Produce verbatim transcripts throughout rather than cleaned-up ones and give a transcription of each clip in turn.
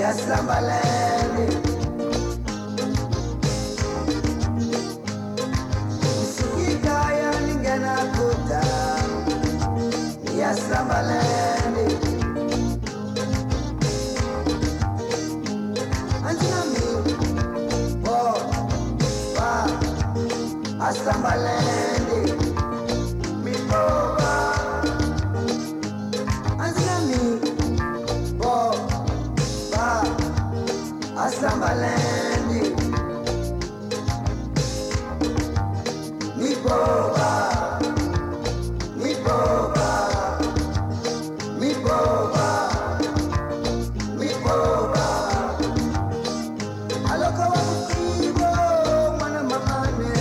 Yaslambalende Sukikaya ningena kuta Yaslambalende Antinami Bo Ba Aslambalende Mi Boba Antinami Bo Ba Aslambalende Mi Boba Mi Boba Mi Boba Mi Boba Aloka wakutibo mwana mamane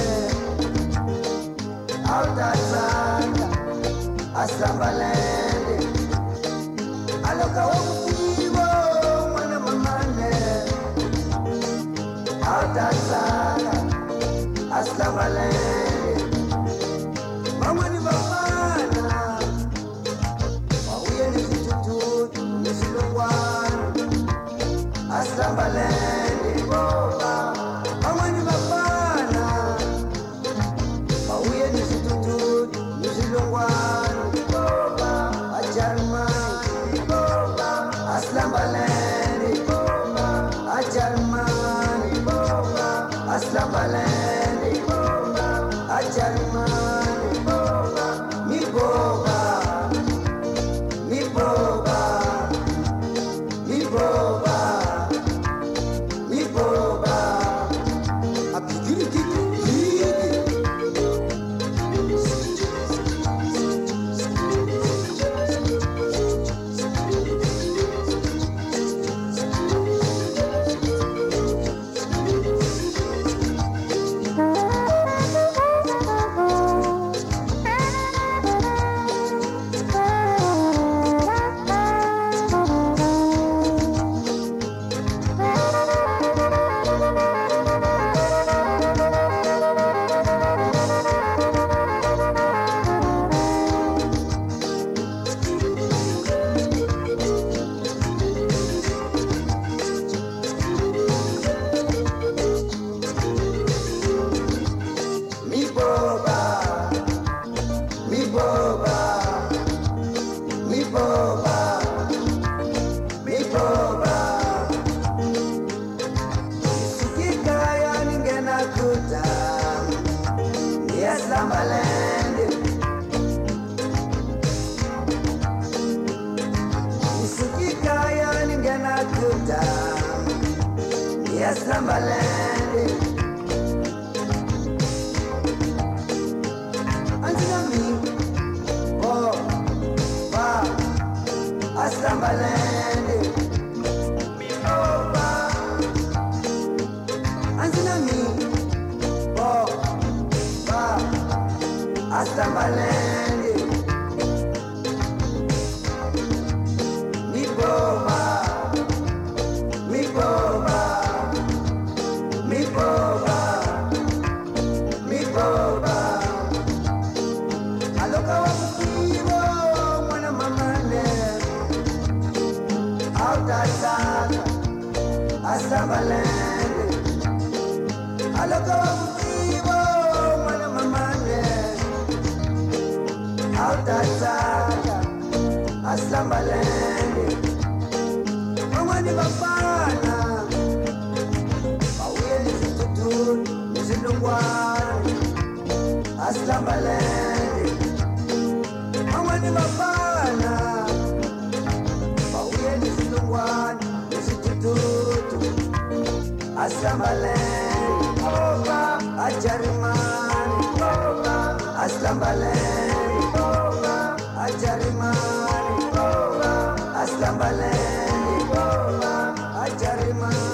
Autazanga Aslambalende Aloka wakutibo mwana mamane Autazanga Aslambalende Mama ni bapana Mawuye ni sitututu ni silungwana Aslambalende boba Mama ni bapana Mawuye ni sitututu ni silungwana boba Ajarmani boba Aslambalende boba Ajarmani boba Aslambalende boba Ajarmani boba Mi boba Mi boba Mi boba Mi boba Abigiri gigi Mi boba Mi boba Mi boba Mi boba Sukikaya ningena kuta Yaslambalende Sukikaya ningena kuta Yaslambalende Antinami Bo Ba Aslambalende Mi Boba Antinami Bo Ba Aslambalende Mi Boba Mi Boba Mi Boba Mi Boba Aloka wakutibo mwana mamane Autazanga Aslambalende Aloka wakutibo mwana mamane Autazanga Aslambalende Mama ni bapana Mawuye ni sitututu ni silungwana Aslambalende Mama ni bapana Mawuye ni silungwana ni sitututu Aslambalende boba Ajarmani boba Aslambalende boba Ajarmani boba Aslambalende boba Ajarmani